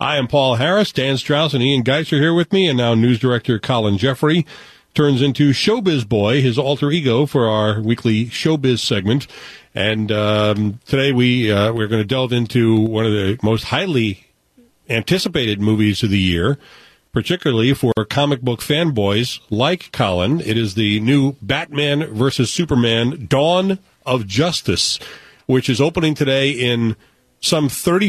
I am Paul Harris. Dan Strauss and Ian Geis are here with me, and now news director Colin Jeffrey turns into Showbiz Boy, his alter ego, for our weekly Showbiz segment. And today we're going to delve into one of the most highly anticipated movies of the year, particularly for comic book fanboys like Colin. It is the new Batman versus Superman: Dawn of Justice, which is opening today in some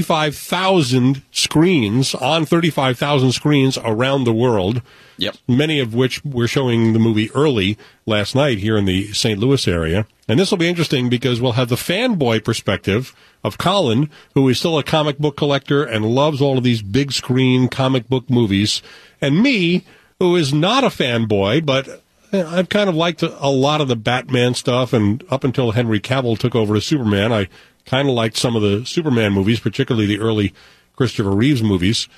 35,000 screens, on 35,000 screens around the world. Yep. Many of which were showing the movie early last night here in the St. Louis area. And this will be interesting because we'll have the fanboy perspective of Colin, who is still a comic book collector and loves all of these big screen comic book movies, and me, who is not a fanboy, but I've kind of liked a lot of the Batman stuff, and up until Henry Cavill took over as Superman, I kind of liked some of the Superman movies, particularly the early Christopher Reeves movies.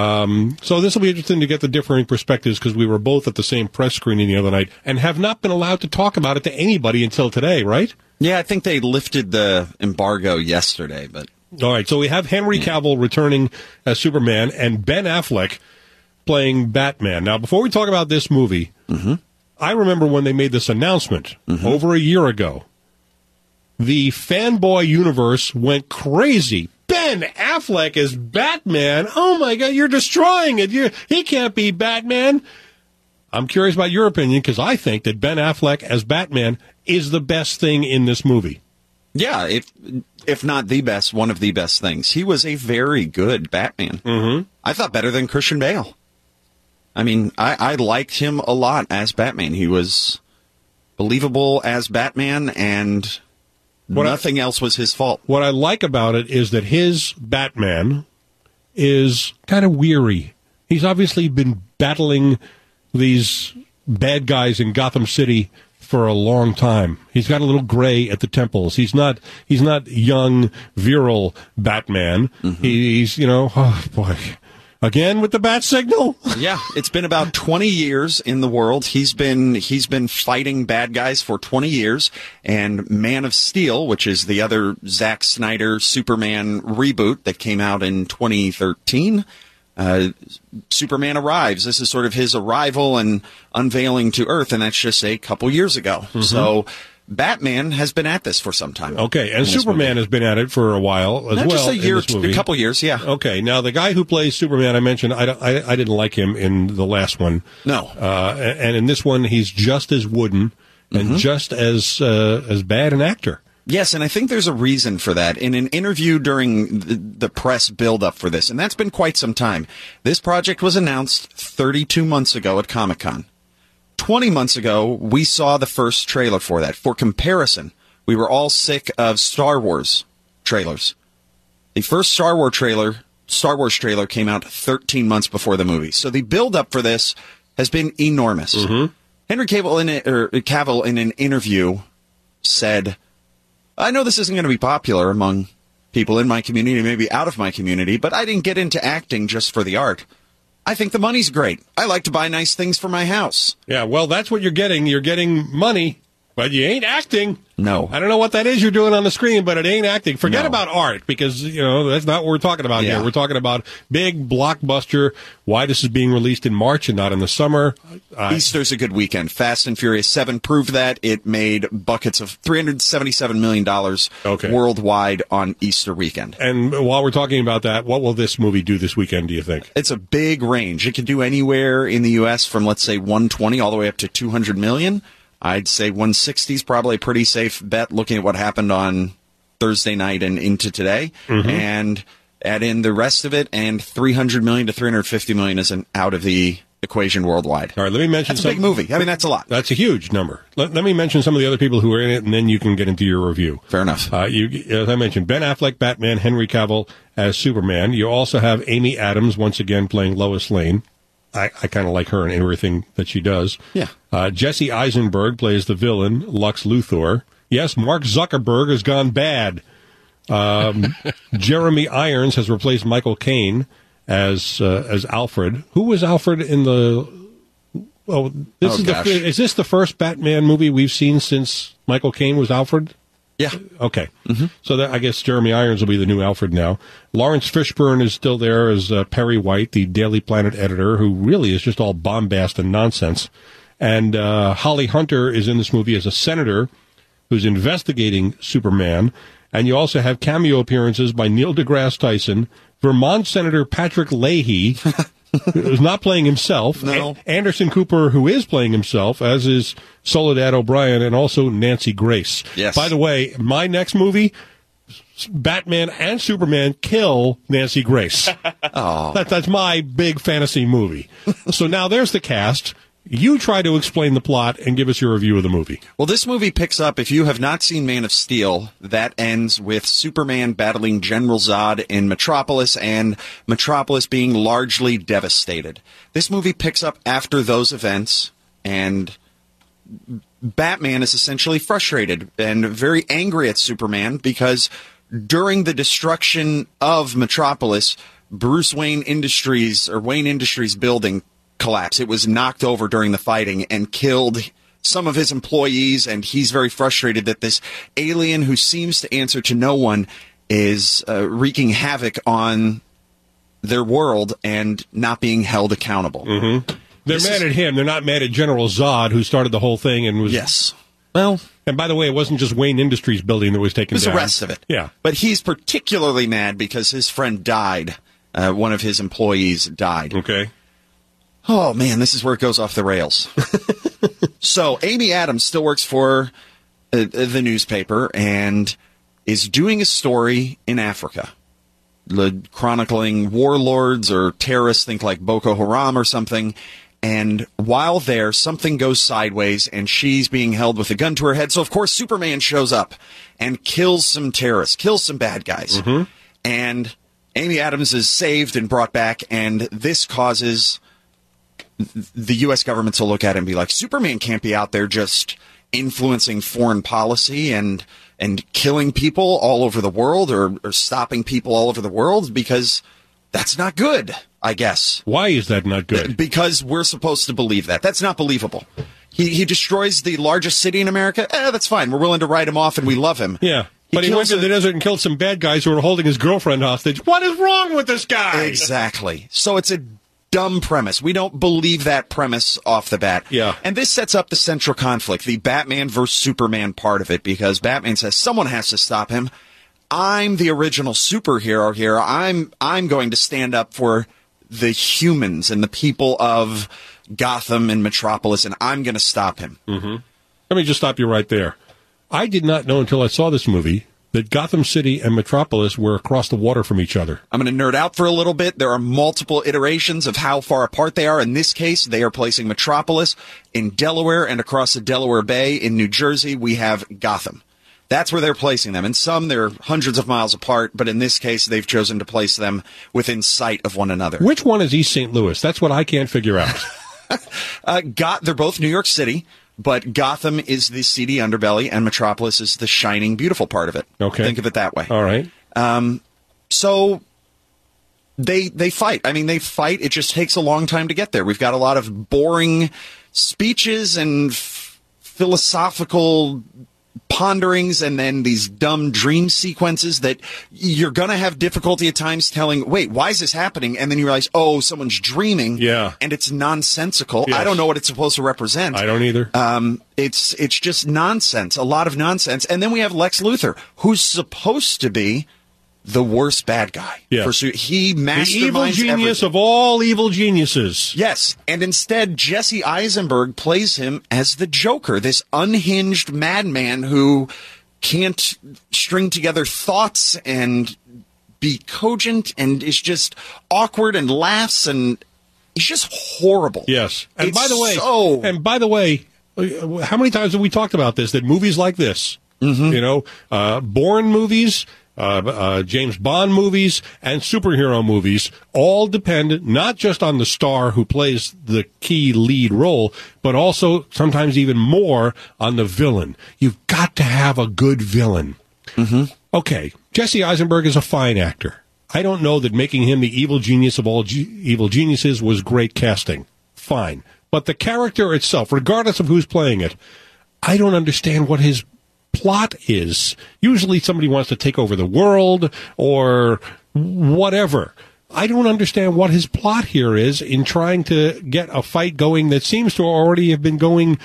So this will be interesting to get the differing perspectives, because we were both at the same press screening the other night and have not been allowed to talk about it to anybody until today, right? Yeah, I think they lifted the embargo yesterday, but... All right, so we have Henry Cavill returning as Superman and Ben Affleck playing Batman. Now, before we talk about this movie, I remember when they made this announcement over a year ago. The fanboy universe went crazy. Ben Affleck as Batman. Oh, my God, you're destroying it. He can't be Batman. I'm curious about your opinion, because I think that Ben Affleck as Batman is the best thing in this movie. Yeah, if not the best, one of the best things. He was a very good Batman. I thought better than Christian Bale. I mean, I liked him a lot as Batman. He was believable as Batman, and nothing else was his fault. What I like about it is that his Batman is kind of weary. He's obviously been battling these bad guys in Gotham City for a long time. He's got a little gray at the temples. He's not young, virile Batman. He's, oh boy. Again with the bat signal? Yeah, it's been about 20 years in the world. He's been fighting bad guys for 20 years. And Man of Steel, which is the other Zack Snyder Superman reboot that came out in 2013, Superman arrives. This is sort of his arrival and unveiling to Earth, and that's just a couple years ago. So Batman has been at this for some time. Okay, and Superman has been at it for a while as well. Just a year, a couple years, yeah. Okay, now the guy who plays Superman, I mentioned, I didn't like him in the last one. No, and in this one, he's just as wooden and just as bad an actor. Yes, and I think there's a reason for that. In an interview during the press build-up for this, and that's been quite some time, this project was announced 32 months ago at Comic-Con. 20 months ago, we saw the first trailer for that. For comparison, we were all sick of Star Wars trailers. The first Star Wars trailer came out 13 months before the movie. So the build-up for this has been enormous. Henry Cavill in an interview said, I know this isn't going to be popular among people in my community, maybe out of my community, but I didn't get into acting just for the art. I think the money's great. I like to buy nice things for my house. Yeah, well, that's what you're getting. You're getting money, but you ain't acting. No. I don't know what that is you're doing on the screen, but it ain't acting. Forget about art, because, that's not what we're talking about here. We're talking about big blockbuster, why this is being released in March and not in the summer. Easter's a good weekend. Fast and Furious 7 proved that. It made buckets of $377 million worldwide on Easter weekend. And while we're talking about that, what will this movie do this weekend, do you think? It's a big range. It can do anywhere in the U.S. from, let's say, 120 all the way up to 200 million. I'd say 160 is probably a pretty safe bet, looking at what happened on Thursday night and into today. And add in the rest of it, and 300 million to 350 million is out of the equation worldwide. All right, let me mention that's a big movie. I mean, that's a lot. That's a huge number. Let me mention some of the other people who are in it, and then you can get into your review. Fair enough. As I mentioned, Ben Affleck, Batman, Henry Cavill as Superman. You also have Amy Adams, once again, playing Lois Lane. I kind of like her in everything that she does. Yeah. Jesse Eisenberg plays the villain, Lex Luthor. Yes, Mark Zuckerberg has gone bad. Jeremy Irons has replaced Michael Caine as Alfred. Who was Alfred in the... Is this the first Batman movie we've seen since Michael Caine was Alfred? Yeah. Okay. So that, I guess Jeremy Irons will be the new Alfred now. Lawrence Fishburne is still there as Perry White, the Daily Planet editor, who really is just all bombast and nonsense. And Holly Hunter is in this movie as a senator who's investigating Superman. And you also have cameo appearances by Neil deGrasse Tyson, Vermont Senator Patrick Leahy, who's not playing himself, No. Anderson Cooper, who is playing himself, as is Soledad O'Brien, and also Nancy Grace. Yes. By the way, my next movie, Batman and Superman kill Nancy Grace. Oh. That's my big fantasy movie. So now there's the cast. You try to explain the plot and give us your review of the movie. Well, this movie picks up, if you have not seen Man of Steel, that ends with Superman battling General Zod in Metropolis and Metropolis being largely devastated. This movie picks up after those events, and Batman is essentially frustrated and very angry at Superman because during the destruction of Metropolis, Wayne Industries building collapsed. It was knocked over during the fighting and killed some of his employees, and he's very frustrated that this alien who seems to answer to no one is wreaking havoc on their world and not being held accountable. They're mad at him. They're not mad at General Zod, who started the whole thing and was... Yes. Well... And by the way, it wasn't just Wayne Industries building that was taken down. It was the rest of it. Yeah. But he's particularly mad because his friend died. One of his employees died. Okay. Oh, man, this is where it goes off the rails. So Amy Adams still works for the newspaper and is doing a story in Africa, chronicling warlords or terrorists, think like Boko Haram or something. And while there, something goes sideways, and she's being held with a gun to her head. So, of course, Superman shows up and kills some terrorists, kills some bad guys. And Amy Adams is saved and brought back, and this causes the U.S. government to look at it and be like, Superman can't be out there just influencing foreign policy and killing people all over the world or stopping people all over the world, because that's not good, I guess. Why is that not good? Because we're supposed to believe that. That's not believable. He destroys the largest city in America. That's fine. We're willing to write him off, and we love him. Yeah. But he went to the desert and killed some bad guys who were holding his girlfriend hostage. What is wrong with this guy? Exactly. So it's a dumb premise. We don't believe that premise off the bat. Yeah. And this sets up the central conflict, the Batman versus Superman part of it, because Batman says someone has to stop him. I'm the original superhero here. I'm going to stand up for the humans and the people of Gotham and Metropolis, and I'm going to stop him. Let me just stop you right there. I did not know until I saw this movie that Gotham City and Metropolis were across the water from each other. I'm going to nerd out for a little bit. There are multiple iterations of how far apart they are. In this case, they are placing Metropolis in Delaware, and across the Delaware Bay in New Jersey, we have Gotham. That's where they're placing them. In some, they're hundreds of miles apart, but in this case, they've chosen to place them within sight of one another. Which one is East St. Louis? That's what I can't figure out. They're both New York City, but Gotham is the seedy underbelly, and Metropolis is the shining, beautiful part of it. Okay. Think of it that way. All right. So they fight. I mean, they fight. It just takes a long time to get there. We've got a lot of boring speeches and philosophical ponderings, and then these dumb dream sequences that you're going to have difficulty at times telling, wait, why is this happening? And then you realize, oh, someone's dreaming. Yeah. And it's nonsensical. Yes. I don't know what it's supposed to represent. I don't either. It's just nonsense, a lot of nonsense. And then we have Lex Luthor, who's supposed to be the worst bad guy. Yeah. He masterminds the evil genius everything. of all evil geniuses. Yes, and instead Jesse Eisenberg plays him as the Joker, this unhinged madman who can't string together thoughts and be cogent and is just awkward and laughs, and he's just horrible. Yes. And It's by the way, how many times have we talked about this, that movies like this, Bourne movies, James Bond movies, and superhero movies all depend not just on the star who plays the key lead role, but also sometimes even more on the villain. You've got to have a good villain. Okay, Jesse Eisenberg is a fine actor. I don't know that making him the evil genius of all evil geniuses was great casting. Fine. But the character itself, regardless of who's playing it, I don't understand what his plot is. Usually somebody wants to take over the world or whatever. I don't understand what his plot here is in trying to get a fight going that seems to already have been going.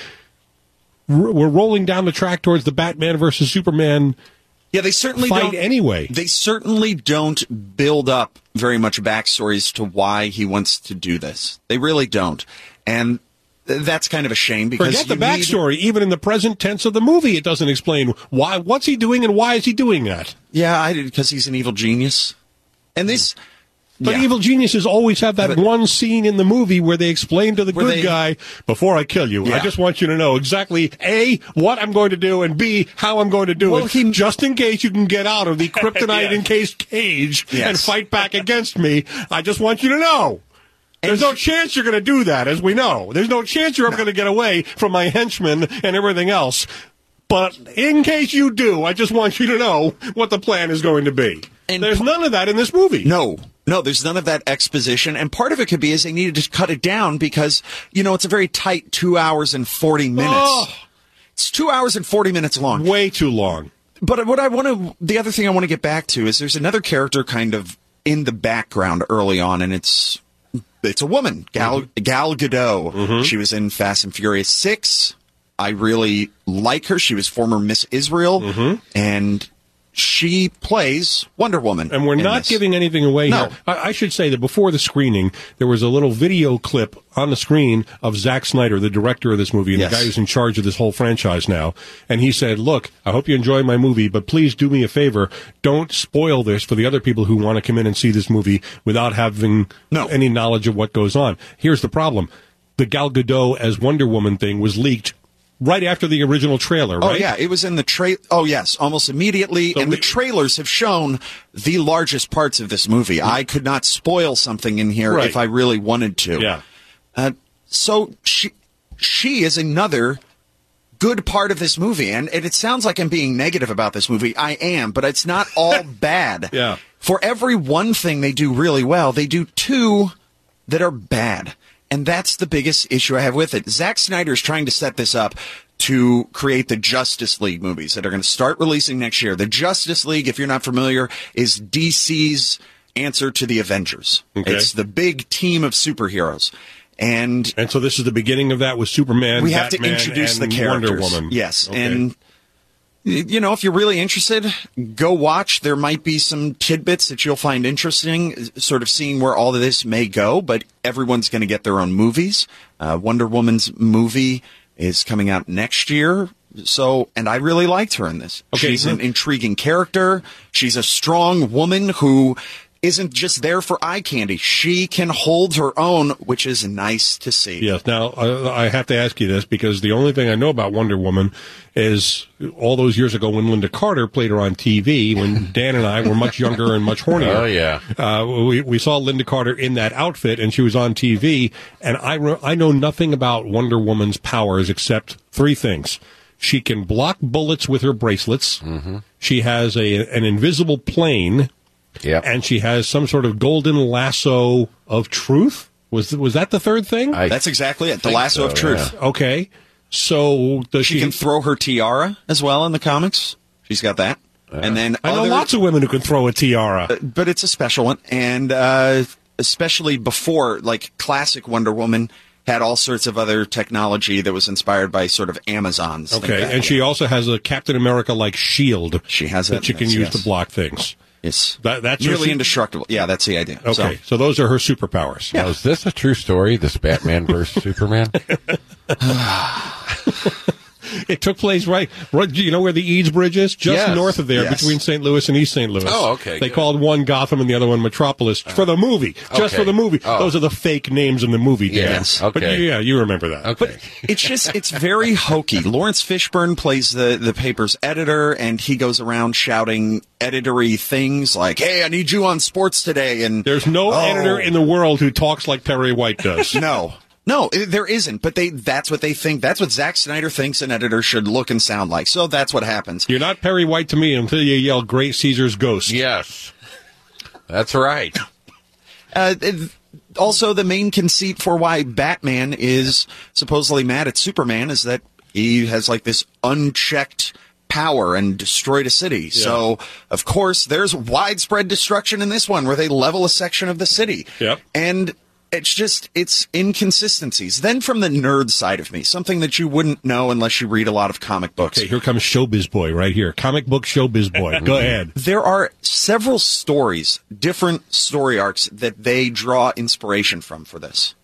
We're rolling down the track towards the Batman versus Superman. Yeah, they certainly fight don't. Anyway, they certainly don't build up very much backstories to why he wants to do this. They really don't, and that's kind of a shame because forget the backstory. Even in the present tense of the movie, it doesn't explain why. What's he doing and why is he doing that? Yeah, because he's an evil genius, and this. But evil geniuses always have that one scene in the movie where they explain to the good guy, before I kill you, I just want you to know exactly, A, what I'm going to do, and B, how I'm going to do it, just in case you can get out of the kryptonite-encased cage and fight back against me. I just want you to know. There's no chance you're going to do that, as we know. There's no chance you're ever going to get away from my henchmen and everything else. But in case you do, I just want you to know what the plan is going to be. And there's none of that in this movie. No, there's none of that exposition. And part of it could be is they needed to cut it down because, it's a very tight 2 hours and 40 minutes. Oh. It's 2 hours and 40 minutes long. Way too long. But the other thing I want to get back to is there's another character kind of in the background early on, and it's a woman, Gal Gadot. Mm-hmm. She was in Fast and Furious 6. I really like her. She was former Miss Israel, and she plays Wonder Woman. And we're not giving anything away here. I should say that before the screening, there was a little video clip on the screen of Zack Snyder, the director of this movie, and the guy who's in charge of this whole franchise now. And he said, look, I hope you enjoy my movie, but please do me a favor. Don't spoil this for the other people who want to come in and see this movie without having any knowledge of what goes on. Here's the problem. The Gal Gadot as Wonder Woman thing was leaked right after the original trailer, right? Oh, yeah. It was in the trailer. Oh, yes. Almost immediately. So the trailers have shown the largest parts of this movie. I could not spoil something in here if I really wanted to. Yeah. So she is another good part of this movie. And it sounds like I'm being negative about this movie. I am, but it's not all bad. Yeah. For every one thing they do really well, they do two that are bad. And that's the biggest issue I have with it. Zack Snyder's trying to set this up to create the Justice League movies that are going to start releasing next year. The Justice League, if you're not familiar, is DC's answer to the Avengers. Okay. It's the big team of superheroes. And so this is the beginning of that with Superman, we have Batman, to introduce and the characters. Wonder Woman. Yes. Okay. And if you're really interested, go watch. There might be some tidbits that you'll find interesting, sort of seeing where all of this may go, but everyone's going to get their own movies. Wonder Woman's movie is coming out next year. And I really liked her in this. Okay. She's an intriguing character. She's a strong woman who isn't just there for eye candy. She can hold her own, which is nice to see. Yes. Now, I have to ask you this because the only thing I know about Wonder Woman is all those years ago when Linda Carter played her on TV, when Dan and I were much younger and much hornier. Oh, yeah. We saw Linda Carter in that outfit, and she was on TV, and I know nothing about Wonder Woman's powers except three things. She can block bullets with her bracelets. Mm-hmm. She has an invisible plane. Yeah, and she has some sort of golden lasso of truth. Was that the third thing? That's exactly it. The lasso of truth. Yeah. Okay, so she can throw her tiara as well in the comics. She's got that. And then I know lots of women who can throw a tiara, but it's a special one. And especially before, like classic Wonder Woman had all sorts of other technology that was inspired by sort of Amazons. Okay, and she also has a Captain America-like shield. She has that she can use to block things. It's that's nearly indestructible. Yeah, that's the idea. Okay, so those are her superpowers. Yeah. Now, is this a true story, this Batman versus Superman? It took place right, you know where the Eads Bridge is? Just north of there, between St. Louis and East St. Louis. Oh, okay. They called one Gotham and the other one Metropolis for the movie. Just for the movie. Oh. Those are the fake names in the movie, Dan. Yes. Okay. But yeah, you remember that. Okay. But it's very hokey. Lawrence Fishburne plays the paper's editor, and he goes around shouting editory things like, hey, I need you on sports today. And there's no editor in the world who talks like Perry White does. No, there isn't, but that's what they think. That's what Zack Snyder thinks an editor should look and sound like. So that's what happens. You're not Perry White to me until you yell Great Caesar's Ghost. Yes. That's right. Also, the main conceit for why Batman is supposedly mad at Superman is that he has like this unchecked power and destroyed a city. Yeah. So, of course, there's widespread destruction in this one where they level a section of the city. Yep. And it's inconsistencies. Then from the nerd side of me, something that you wouldn't know unless you read a lot of comic books. Okay, here comes Showbiz Boy right here. Comic book Showbiz Boy. Go ahead. There are several stories, different story arcs that they draw inspiration from for this.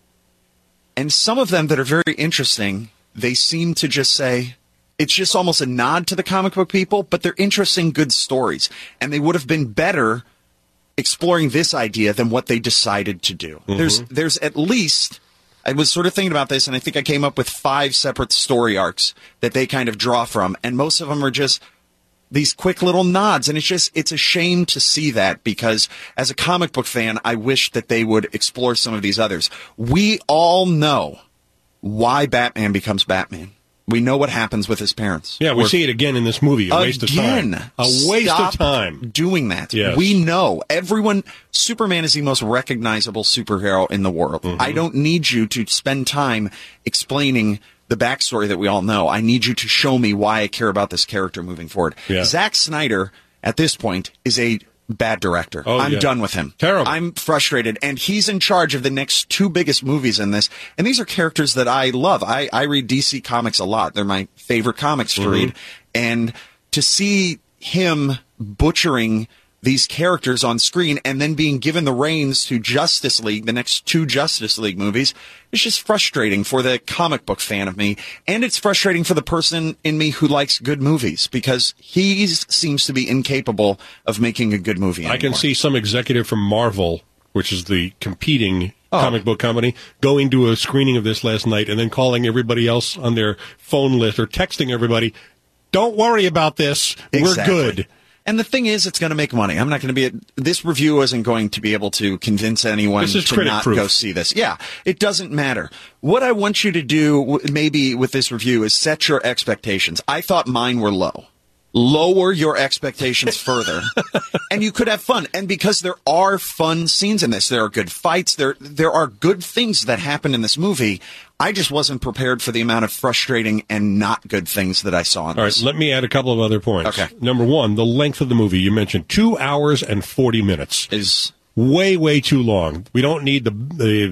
And some of them that are very interesting, they seem to just say, it's just almost a nod to the comic book people, but they're interesting, good stories. And they would have been better exploring this idea than what they decided to do. Mm-hmm. There's at least, I was sort of thinking about this, and I think I came up with 5 separate story arcs that they kind of draw from, and most of them are just these quick little nods, and it's a shame to see that, because as a comic book fan, I wish that they would explore some of these others. We all know why Batman becomes Batman. We know what happens with his parents. Yeah, we see it again in this movie. A waste of time. A waste of time. Doing that. Yes. We know. Superman is the most recognizable superhero in the world. Mm-hmm. I don't need you to spend time explaining the backstory that we all know. I need you to show me why I care about this character moving forward. Yeah. Zack Snyder, at this point, is a bad director. I'm done with him. Terrible. I'm frustrated, and he's in charge of the next 2 biggest movies in this, and these are characters that I love. I read DC Comics a lot. They're my favorite comics to read, and to see him butchering these characters on screen and then being given the reins to Justice League, the next 2 Justice League movies, it's just frustrating for the comic book fan of me. And it's frustrating for the person in me who likes good movies, because he seems to be incapable of making a good movie anymore. I can see some executive from Marvel, which is the competing comic book company, going to a screening of this last night and then calling everybody else on their phone list or texting everybody, don't worry about this, Exactly. We're good. And the thing is, it's going to make money. I'm not going to this review isn't going to be able to convince anyone to not go see this. Yeah, it doesn't matter. What I want you to do, maybe with this review, is set your expectations. I thought mine were low. Lower your expectations further, and you could have fun. And because there are fun scenes in this, there are good fights, there are good things that happen in this movie. I just wasn't prepared for the amount of frustrating and not good things that I saw in this. All right, let me add a couple of other points. Okay. Number 1, the length of the movie. You mentioned 2 hours and 40 minutes. Is way too long. We don't need the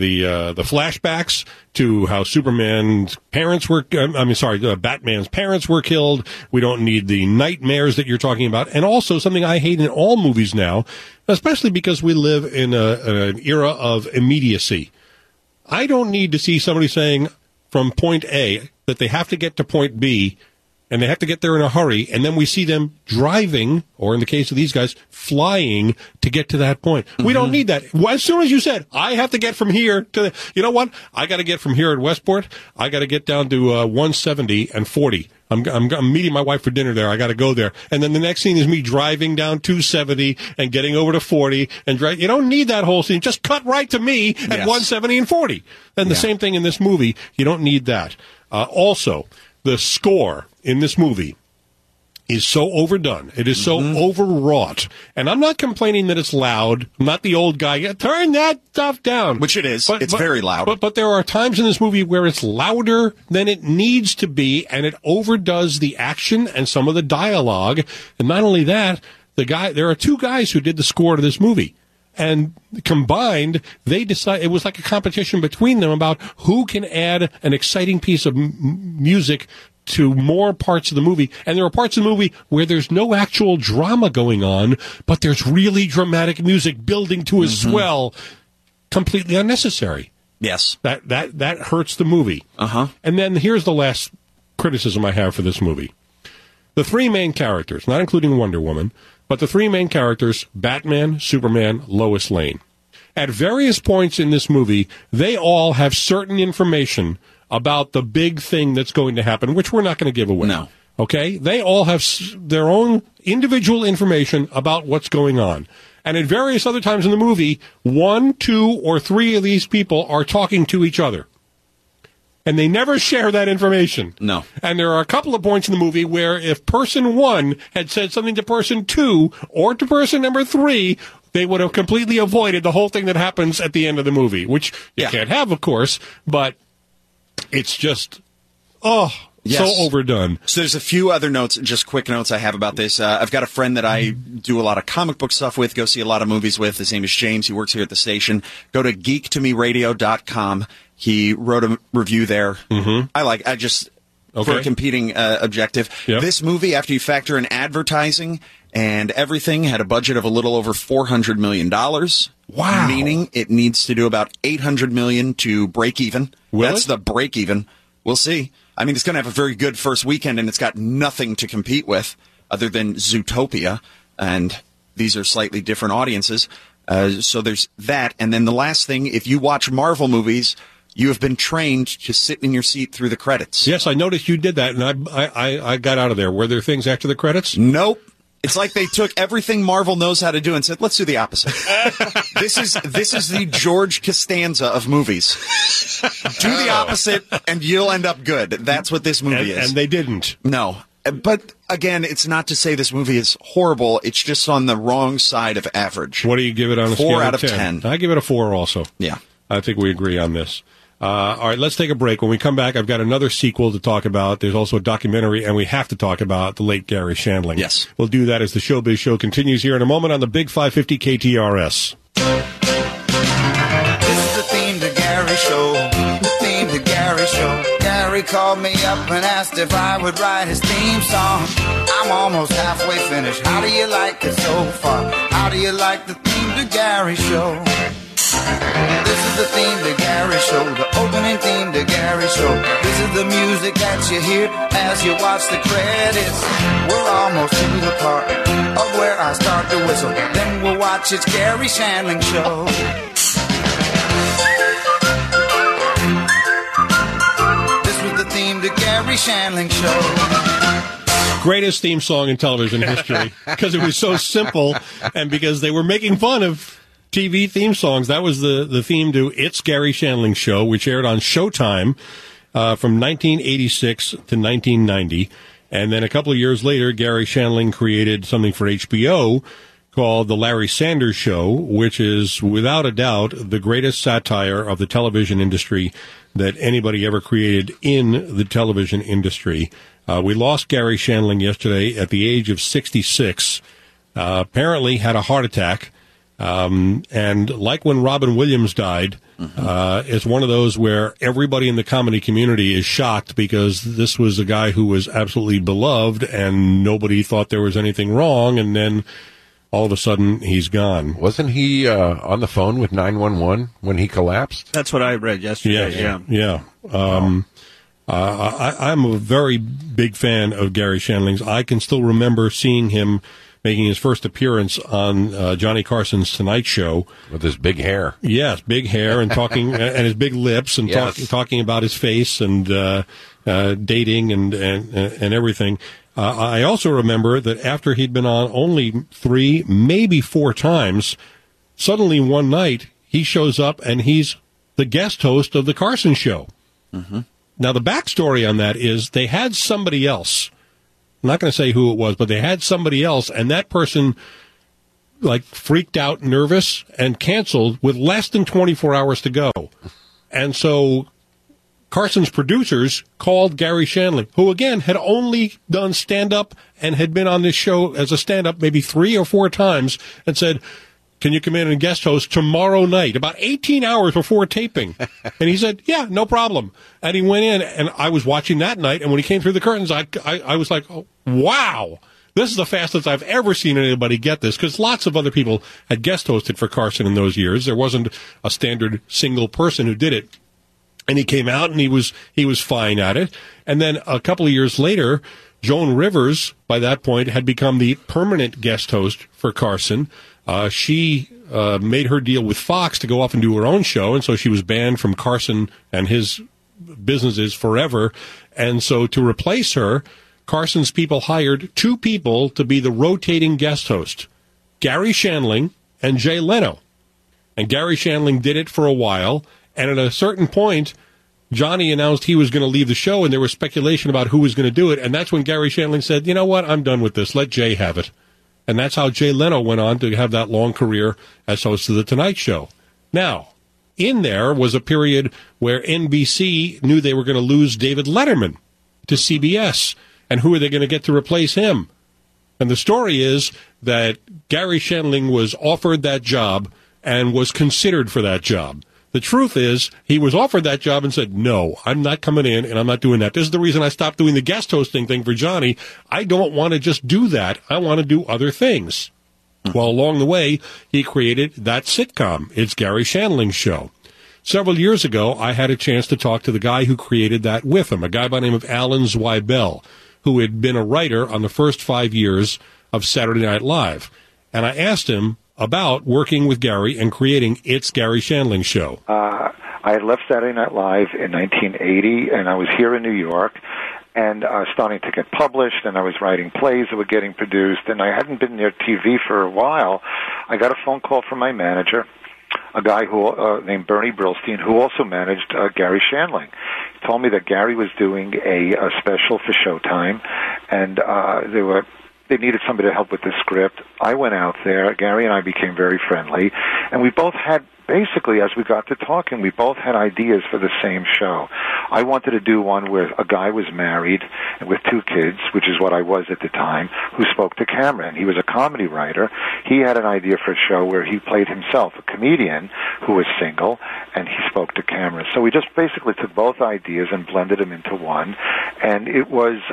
flashbacks to how Batman's parents were killed. We don't need the nightmares that you're talking about. And also something I hate in all movies now, especially because we live in an era of immediacy. I don't need to see somebody saying from point A that they have to get to point B, and they have to get there in a hurry, and then we see them driving, or in the case of these guys, flying to get to that point. Mm-hmm. We don't need that. As soon as you said, I have to get from here to you know what? I got to get from here at Westport, I got to get down to 170 and 40. I'm meeting my wife for dinner there. I got to go there. And then the next scene is me driving down 270 and getting over to 40 and drive. You don't need that whole scene. Just cut right to me at 170 and 40. And the same thing in this movie. You don't need that. Also, the score in this movie is so overdone. It is so overwrought. And I'm not complaining that it's loud. I'm not the old guy. Turn that stuff down. Which it is. It's very loud. But there are times in this movie where it's louder than it needs to be, and it overdoes the action and some of the dialogue. And not only that, there are 2 guys who did the score to this movie. And combined, they decided it was like a competition between them about who can add an exciting piece of music to more parts of the movie. And there are parts of the movie where there's no actual drama going on, but there's really dramatic music building to a swell, completely unnecessary. Yes. That hurts the movie. Uh-huh. And then here's the last criticism I have for this movie. The 3 main characters, not including Wonder Woman, but the 3 main characters, Batman, Superman, Lois Lane. At various points in this movie, they all have certain information about the big thing that's going to happen, which we're not going to give away. No. Okay? They all have their own individual information about what's going on. And at various other times in the movie, 1, 2, or 3 of these people are talking to each other. And they never share that information. No. And there are a couple of points in the movie where if person 1 had said something to person 2 or to person number 3, they would have completely avoided the whole thing that happens at the end of the movie, which you can't have, of course, but it's just, Yes. So overdone. So there's a few other notes, just quick notes I have about this. I've got a friend that I do a lot of comic book stuff with, go see a lot of movies with. His name is James. He works here at the station. Go to geektomeradio.com. He wrote a review there. For a competing objective. Yep. This movie, after you factor in advertising and everything, had a budget of a little over $400 million. Wow. Meaning it needs to do about $800 million to break even. That's the break even. We'll see. I mean, it's going to have a very good first weekend, and it's got nothing to compete with other than Zootopia, and these are slightly different audiences. So there's that. And then the last thing, if you watch Marvel movies, you have been trained to sit in your seat through the credits. Yes, I noticed you did that, and I got out of there. Were there things after the credits? Nope. It's like they took everything Marvel knows how to do and said, let's do the opposite. This is the George Costanza of movies. Do the opposite, and you'll end up good. That's what this movie is. And they didn't. No. But, again, it's not to say this movie is horrible. It's just on the wrong side of average. What do you give it on a scale 4 out of of 10? 10. I give it a 4 also. Yeah. I think we agree on this. All right, let's take a break. When we come back, I've got another sequel to talk about. There's also a documentary, and we have to talk about the late Gary Shandling. Yes. We'll do that as the Showbiz Show continues here in a moment on the Big 550 KTRS. This is the theme to Gary Show. The theme to Gary Show. Gary called me up and asked if I would write his theme song. I'm almost halfway finished. How do you like it so far? How do you like the theme to Gary Show? This is the theme to Gary Show, the opening theme to Gary Show. This is the music that you hear as you watch the credits. We're almost to the part of where I start to whistle. Then we'll watch It's Gary Shandling Show. This was the theme to Gary Shandling Show. Greatest theme song in television history because it was so simple and because they were making fun of TV theme songs. That was the theme to It's Gary Shandling Show, which aired on Showtime from 1986 to 1990. And then a couple of years later, Gary Shandling created something for HBO called The Larry Sanders Show, which is, without a doubt, the greatest satire of the television industry that anybody ever created in the television industry. We lost Gary Shandling yesterday at the age of 66. Apparently had a heart attack. And like when Robin Williams died, it's one of those where everybody in the comedy community is shocked because this was a guy who was absolutely beloved and nobody thought there was anything wrong. And then all of a sudden he's gone. Wasn't he on the phone with 911 when he collapsed? That's what I read yesterday. Yeah. I'm a very big fan of Gary Shandling's. I can still remember seeing him making his first appearance on Johnny Carson's Tonight Show. With his big hair. Yes, big hair and talking, and his big lips and talking about his face and dating and everything. I also remember that after he'd been on only 3, maybe 4 times, suddenly one night he shows up and he's the guest host of the Carson Show. Mm-hmm. Now, the backstory on that is they had somebody else. I'm not going to say who it was, but they had somebody else, and that person, freaked out, nervous, and canceled with less than 24 hours to go. And so Carson's producers called Gary Shandling, who, again, had only done stand-up and had been on this show as a stand-up maybe 3 or 4 times, and said, can you come in and guest host tomorrow night, about 18 hours before taping? And he said, yeah, no problem. And he went in, and I was watching that night, and when he came through the curtains, I was like, oh, wow, this is the fastest I've ever seen anybody get this, because lots of other people had guest hosted for Carson in those years. There wasn't a standard single person who did it. And he came out, and he was fine at it. And then a couple of years later, Joan Rivers, by that point, had become the permanent guest host for Carson. She made her deal with Fox to go off and do her own show, and so she was banned from Carson and his businesses forever. And so to replace her, Carson's people hired 2 people to be the rotating guest host, Gary Shandling and Jay Leno. And Gary Shandling did it for a while, and at a certain point, Johnny announced he was going to leave the show, and there was speculation about who was going to do it, and that's when Gary Shandling said, you know what, I'm done with this, let Jay have it. And that's how Jay Leno went on to have that long career as host of The Tonight Show. Now, in there was a period where NBC knew they were going to lose David Letterman to CBS. And who are they going to get to replace him? And the story is that Gary Shandling was offered that job and was considered for that job. The truth is, he was offered that job and said, no, I'm not coming in and I'm not doing that. This is the reason I stopped doing the guest hosting thing for Johnny. I don't want to just do that. I want to do other things. Well, along the way, he created that sitcom. It's Gary Shandling's Show. Several years ago, I had a chance to talk to the guy who created that with him, a guy by the name of Alan Zweibel, who had been a writer on the first 5 years of Saturday Night Live. And I asked him about working with Gary and creating It's Gary Shandling Show. I had left Saturday Night Live in 1980, and I was here in New York, and starting to get published, and I was writing plays that were getting produced, and I hadn't been near TV for a while. I got a phone call from my manager, a guy who named Bernie Brillstein, who also managed Gary Shandling. He told me that Gary was doing a special for Showtime, and they needed somebody to help with the script. I went out there. Gary and I became very friendly, and we both had, basically, as we got to talking, we both had ideas for the same show. I wanted to do one where a guy was married with 2 kids, which is what I was at the time, who spoke to camera, and he was a comedy writer. He had an idea for a show where he played himself, a comedian who was single, and he spoke to camera. So we just basically took both ideas and blended them into one, and it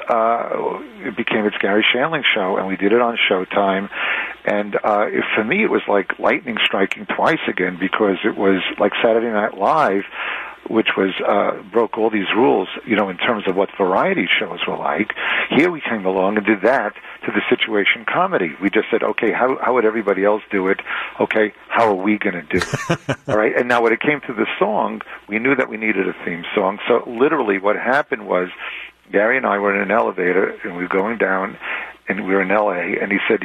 became It's Gary Shandling Show, and we did it on Showtime. And for me, it was like lightning striking twice again, because it was like Saturday Night Live, which was broke all these rules, in terms of what variety shows were like. Here we came along and did that to the situation comedy. We just said, okay, how would everybody else do it? Okay, how are we going to do it? All right, and now when it came to the song, we knew that we needed a theme song. So literally what happened was Gary and I were in an elevator, and we were going down, and we were in L.A., and he said,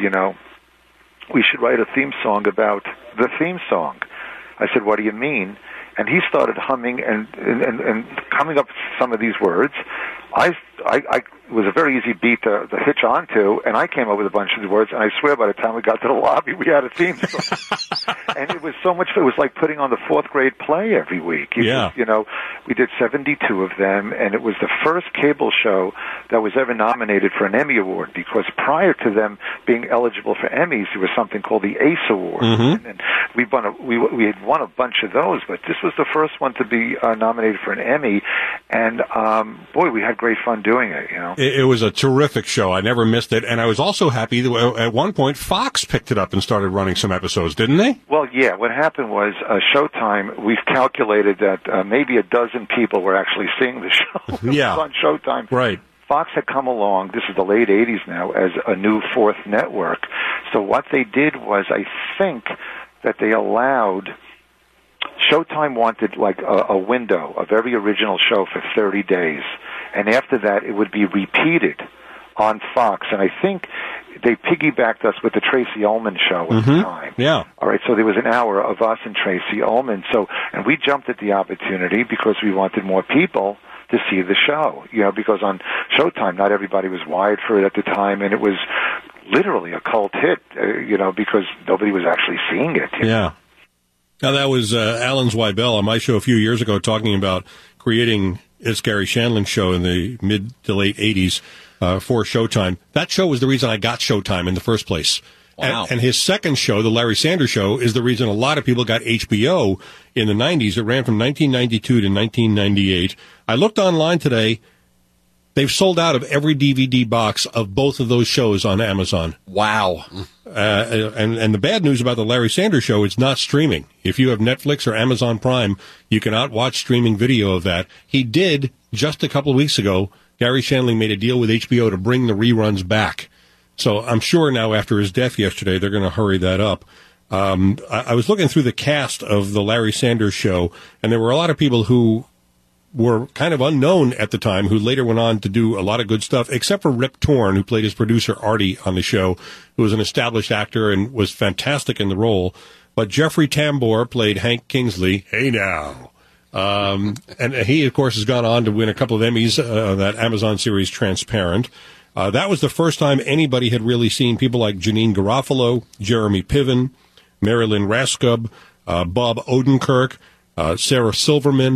we should write a theme song about the theme song. I said, what do you mean? And he started humming and coming up with some of these words. It was a very easy beat to hitch onto, and I came up with a bunch of the words, and I swear by the time we got to the lobby, we had a theme song. And it was so much fun. It was like putting on the 4th grade play every week. We did 72 of them, and it was the first cable show that was ever nominated for an Emmy Award, because prior to them being eligible for Emmys, there was something called the ACE Award. Mm-hmm. And we had won a bunch of those, but this was the first one to be nominated for an Emmy, and boy, we had great fun doing it, It was a terrific show. I never missed it, and I was also happy that at one point Fox picked it up and started running some episodes, didn't they? Well, yeah. What happened was Showtime, we've calculated that maybe a dozen people were actually seeing the show. Yeah. On Showtime. Right. Fox had come along, this is the late 80s now, as a new 4th network. So what they did was, I think that they allowed... Showtime wanted like a window of every original show for 30 days. And after that, it would be repeated on Fox. And I think they piggybacked us with the Tracy Ullman show at the time. Yeah. All right, so there was an hour of us and Tracy Ullman. And we jumped at the opportunity because we wanted more people to see the show. Because on Showtime, not everybody was wired for it at the time, and it was literally a cult hit, because nobody was actually seeing it. Yeah. Now, that was Alan Zweibel on my show a few years ago talking about creating It's Gary Shandling Show in the mid to late 80s for Showtime. That show was the reason I got Showtime in the first place. Wow. And his second show, The Larry Sanders Show, is the reason a lot of people got HBO in the 90s. It ran from 1992 to 1998. I looked online today. They've sold out of every DVD box of both of those shows on Amazon. Wow. And the bad news about the Larry Sanders Show, it's not streaming. If you have Netflix or Amazon Prime, you cannot watch streaming video of that. He did, just a couple of weeks ago, Gary Shandling made a deal with HBO to bring the reruns back. So I'm sure now after his death yesterday, they're going to hurry that up. I was looking through the cast of the Larry Sanders Show, and there were a lot of people who were kind of unknown at the time, who later went on to do a lot of good stuff, except for Rip Torn, who played his producer Artie on the show, who was an established actor and was fantastic in the role. But Jeffrey Tambor played Hank Kingsley. Hey now. And he, of course, has gone on to win a couple of Emmys, that Amazon series Transparent. That was the first time anybody had really seen people like Janine Garofalo, Jeremy Piven, Marilyn Raskob, Bob Odenkirk, Sarah Silverman.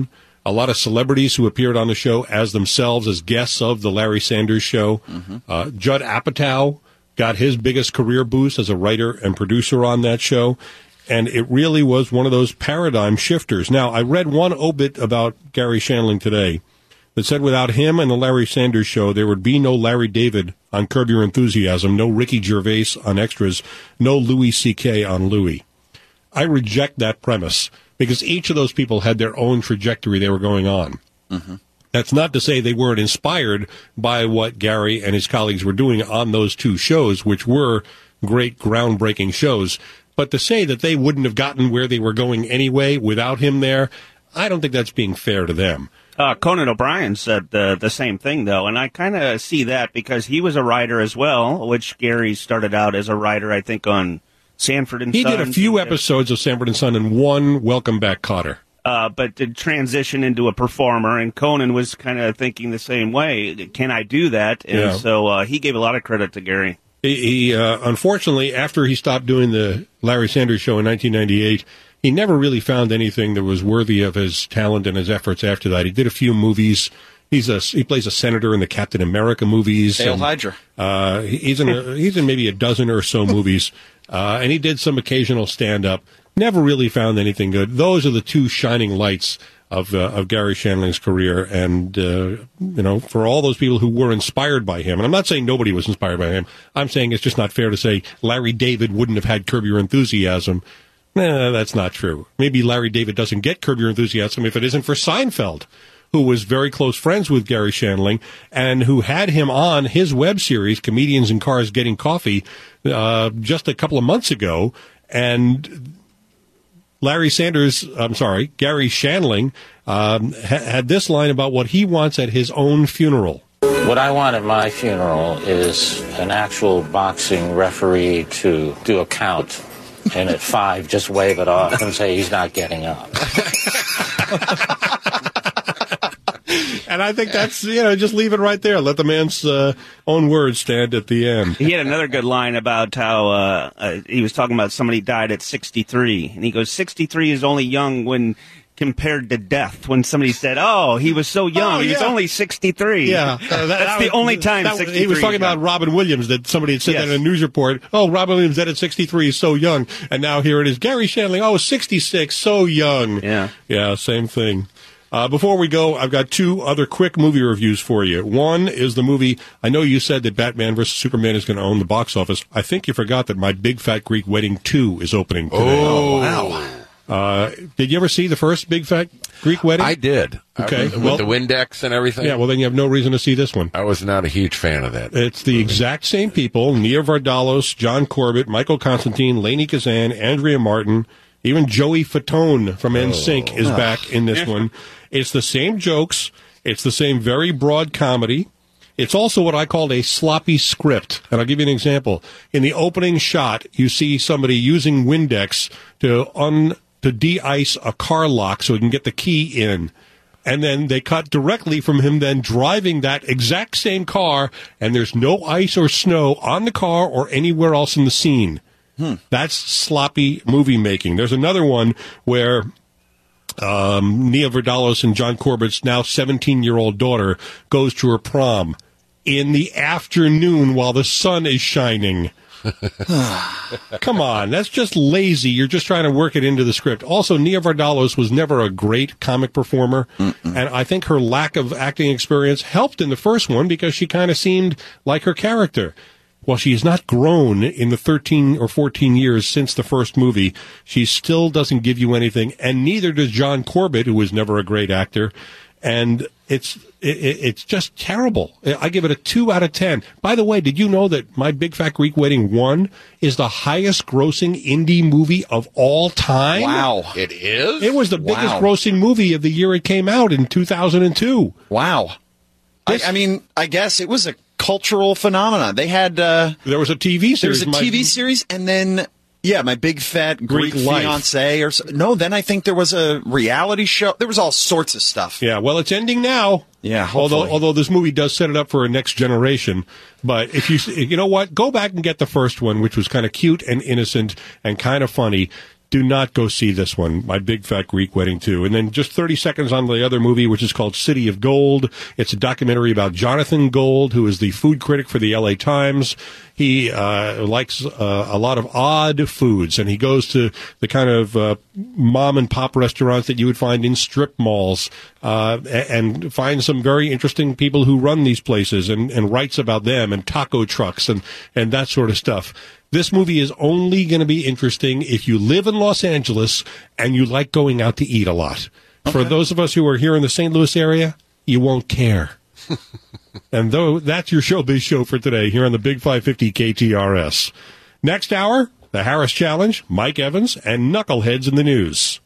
a lot of celebrities who appeared on the show as themselves, as guests of the Larry Sanders Show. Judd Apatow got his biggest career boost as a writer and producer on that show. And it really was one of those paradigm shifters. Now, I read one obit about Gary Shandling today that said without him and the Larry Sanders Show, there would be no Larry David on Curb Your Enthusiasm, no Ricky Gervais on Extras, no Louis C.K. on Louis. I reject that premise because each of those people had their own trajectory they were going on. That's not to say they weren't inspired by what Gary and his colleagues were doing on those two shows, which were great groundbreaking shows. But to say that they wouldn't have gotten where they were going anyway without him there, I don't think that's being fair to them. Conan O'Brien said the same thing, though, and I kind of see that because he was a writer as well, which Gary started out as a writer, I think, on Sanford and Son. He did a few episodes of Sanford and Son and one Welcome Back, Kotter. But to transition into a performer, and Conan was kind of thinking the same way. Can I do that? And so he gave a lot of credit to Gary. He unfortunately, after he stopped doing the Larry Sanders Show in 1998, he never really found anything that was worthy of his talent and his efforts after that. He did a few movies. He plays a senator in the Captain America movies. Hail Hydra. He's in maybe a dozen or so movies, and he did some occasional stand-up. Never really found anything good. Those are the two shining lights of Gary Shandling's career, and for all those people who were inspired by him, and I'm not saying nobody was inspired by him. I'm saying it's just not fair to say Larry David wouldn't have had Curb Your Enthusiasm. Nah, that's not true. Maybe Larry David doesn't get Curb Your Enthusiasm if it isn't for Seinfeld, who was very close friends with Gary Shandling and who had him on his web series, Comedians in Cars Getting Coffee, just a couple of months ago. And Gary Shandling had this line about what he wants at his own funeral. What I want at my funeral is an actual boxing referee to do a count. And at 5, just wave it off and say he's not getting up. And I think that's, just leave it right there. Let the man's own words stand at the end. He had another good line about how he was talking about somebody died at 63. And he goes, 63 is only young when compared to death. When somebody said, oh, he was so young, he was only 63. Yeah. That's the only time 63 he was talking about Robin Williams, that somebody had said that in a news report. Oh, Robin Williams dead at 63, he's so young. And now here it is. Gary Shandling, 66, so young. Yeah. Yeah, same thing. Before we go, I've got two other quick movie reviews for you. One is the movie, I know you said that Batman vs. Superman is going to own the box office. I think you forgot that My Big Fat Greek Wedding 2 is opening today. Oh, wow. Did you ever see the first Big Fat Greek Wedding? I did. Okay. With the Windex and everything? Yeah, well, then you have no reason to see this one. I was not a huge fan of that. It's the exact same people, Nia Vardalos, John Corbett, Michael Constantine, Lainey Kazan, Andrea Martin, even Joey Fatone from NSYNC is back in this one. It's the same jokes. It's the same very broad comedy. It's also what I called a sloppy script. And I'll give you an example. In the opening shot, you see somebody using Windex to de-ice a car lock so he can get the key in. And then they cut directly from him then driving that exact same car, and there's no ice or snow on the car or anywhere else in the scene. That's sloppy movie making. There's another one where Nia Vardalos and John Corbett's now 17-year-old daughter goes to her prom in the afternoon while the sun is shining. Come on, that's just lazy. You're just trying to work it into the script. Also, Nia Vardalos was never a great comic performer, and I think her lack of acting experience helped in the first one because she kind of seemed like her character. While she has not grown in the 13 or 14 years since the first movie, she still doesn't give you anything, and neither does John Corbett, who was never a great actor. And it's just terrible. I give it a 2 out of 10. By the way, did you know that My Big Fat Greek Wedding 1 is the highest grossing indie movie of all time? Wow. It is? It was the biggest grossing movie of the year it came out in 2002. Wow. I mean, I guess it was a cultural phenomenon. They had there was a TV series. There was a TV series, and then My Big Fat Greek Fiancé, or no. Then I think there was a reality show. There was all sorts of stuff. Yeah, well, it's ending now. Yeah, hopefully. Although this movie does set it up for a next generation. But if you know what, go back and get the first one, which was kind of cute and innocent and kind of funny. do not go see this one, My Big Fat Greek Wedding 2. And then just 30 seconds on the other movie, which is called City of Gold. It's a documentary about Jonathan Gold, who is the food critic for the LA Times. He likes a lot of odd foods, and he goes to the kind of mom-and-pop restaurants that you would find in strip malls and finds some very interesting people who run these places and writes about them and taco trucks and that sort of stuff. This movie is only going to be interesting if you live in Los Angeles and you like going out to eat a lot. Okay. For those of us who are here in the St. Louis area, you won't care. And though that's your Showbiz Show for today here on the Big 550 KTRS. Next hour, the Harris Challenge, Mike Evans, and Knuckleheads in the News.